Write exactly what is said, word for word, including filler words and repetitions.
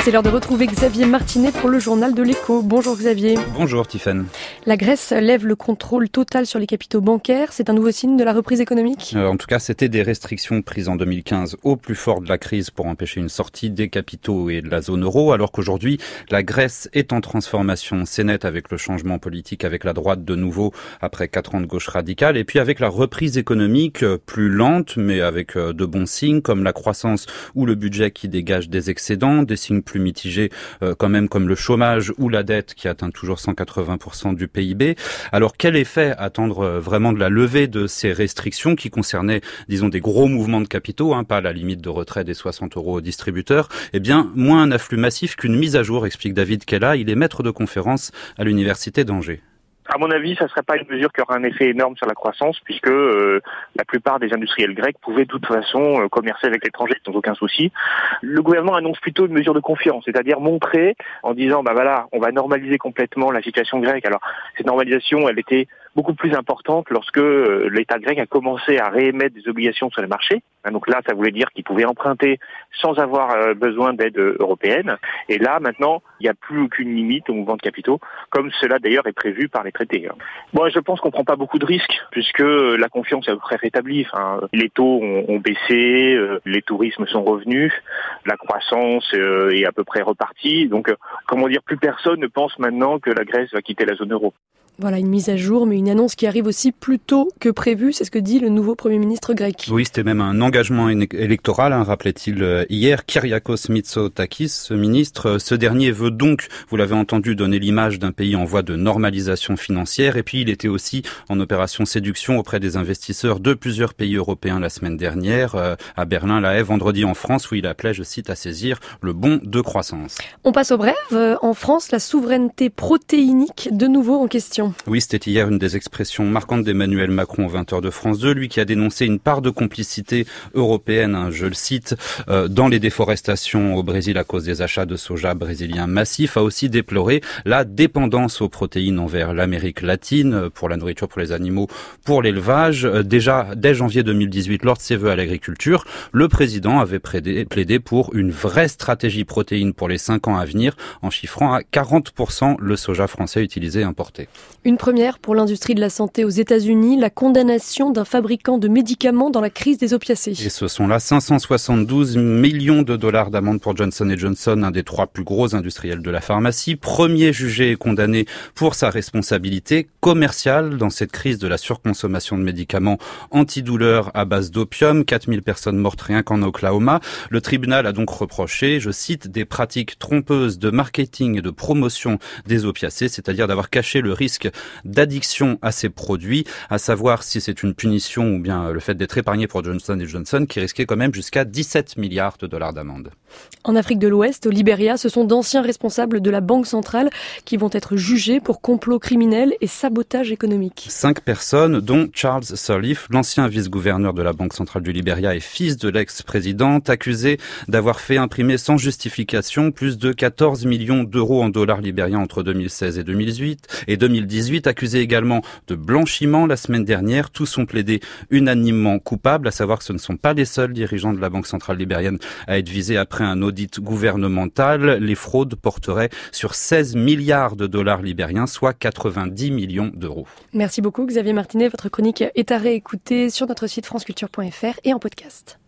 c'est l'heure de retrouver Xavier Martinet pour le journal de l'Écho. Bonjour Xavier. Bonjour Tiffaine. La Grèce lève le contrôle total sur les capitaux bancaires. C'est un nouveau signe de la reprise économique ? euh, En tout cas, c'était des restrictions prises en deux mille quinze au plus fort de la crise pour empêcher une sortie des capitaux et de la zone euro, alors qu'aujourd'hui, la Grèce est en transformation. C'est net avec le changement politique, avec la droite de nouveau après quatre ans de gauche radicale, et puis avec la reprise économique plus lente, mais avec de bons signes, comme la croissance ou le budget qui dégage des excédents, des signes plus mitigés euh, quand même comme le chômage ou la dette qui atteint toujours cent quatre-vingts pour cent du P I B. Alors quel effet attendre vraiment de la levée de ces restrictions qui concernaient, disons, des gros mouvements de capitaux, hein, pas la limite de retrait des soixante euros aux distributeurs? Eh bien, moins un afflux massif qu'une mise à jour, explique David Kella. Il est maître de conférence à l'université d'Angers. À mon avis, ça ne serait pas une mesure qui aura un effet énorme sur la croissance, puisque euh, la plupart des industriels grecs pouvaient de toute façon euh, commercer avec l'étranger sans aucun souci. Le gouvernement annonce plutôt une mesure de confiance, c'est-à-dire montrer en disant, bah voilà, on va normaliser complètement la situation grecque. Alors, cette normalisation, elle était beaucoup plus importante lorsque euh, l'État grec a commencé à réémettre des obligations sur les marchés. Hein, donc là, ça voulait dire qu'il pouvait emprunter sans avoir euh, besoin d'aide européenne. Et là, maintenant, il n'y a plus aucune limite au mouvement de capitaux, comme cela d'ailleurs est prévu par les traités. Moi, je pense qu'on prend pas beaucoup de risques, puisque la confiance est à peu près rétablie. Enfin, les taux ont, ont baissé, euh, les tourismes sont revenus, la croissance euh, est à peu près repartie. Donc, euh, comment dire, plus personne ne pense maintenant que la Grèce va quitter la zone euro. Voilà, une mise à jour, mais une annonce qui arrive aussi plus tôt que prévu, c'est ce que dit le nouveau Premier ministre grec. Oui, c'était même un engagement électoral, hein, rappelait-il hier. Kyriakos Mitsotakis, ce ministre, ce dernier veut donc, vous l'avez entendu, donner l'image d'un pays en voie de normalisation financière. Et puis, il était aussi en opération séduction auprès des investisseurs de plusieurs pays européens la semaine dernière, euh, à Berlin, La Haye, vendredi en France, où il appelait, je cite, à saisir le bond de croissance. On passe au bref. En France, la souveraineté protéinique, de nouveau en question. Oui, c'était hier une des expressions marquantes d'Emmanuel Macron aux vingt heures de France deux, lui qui a dénoncé une part de complicité européenne, hein, je le cite, euh, dans les déforestations au Brésil à cause des achats de soja brésilien massifs, a aussi déploré la dépendance aux protéines envers l'Amérique latine, pour la nourriture, pour les animaux, pour l'élevage. Déjà, dès janvier deux mille dix-huit, lors de ses vœux à l'agriculture, le président avait plaidé, plaidé pour une vraie stratégie protéines pour les cinq ans à venir, en chiffrant à quarante pour cent le soja français utilisé et importé. Une première pour l'industrie de la santé aux États-Unis, la condamnation d'un fabricant de médicaments dans la crise des opiacés. Et ce sont là cinq cent soixante-douze millions de dollars d'amende pour Johnson and Johnson, un des trois plus gros industriels de la pharmacie. Premier jugé et condamné pour sa responsabilité commerciale dans cette crise de la surconsommation de médicaments antidouleurs à base d'opium. quatre mille personnes mortes rien qu'en Oklahoma. Le tribunal a donc reproché, je cite, des pratiques trompeuses de marketing et de promotion des opiacés, c'est-à-dire d'avoir caché le risque d'addiction à ces produits, à savoir si c'est une punition ou bien le fait d'être épargné pour Johnson and Johnson qui risquait quand même jusqu'à dix-sept milliards de dollars d'amende. En Afrique de l'Ouest, au Libéria, ce sont d'anciens responsables de la Banque centrale qui vont être jugés pour complot criminel et sabotage économique. Cinq personnes, dont Charles Sirleaf, l'ancien vice-gouverneur de la Banque centrale du Libéria et fils de l'ex-présidente, accusé d'avoir fait imprimer sans justification plus de quatorze millions d'euros en dollars libériens entre deux mille seize et deux mille dix-huit, et deux mille dix-huit, accusé également de blanchiment la semaine dernière. Tous sont plaidés unanimement coupables, à savoir que ce ne sont pas les seuls dirigeants de la Banque centrale libérienne à être visés après un audit gouvernemental. Les fraudes porteraient sur seize milliards de dollars libériens, soit quatre-vingt-dix millions d'euros. Merci beaucoup Xavier Martinet. Votre chronique est à réécouter sur notre site franceculture point f r et en podcast.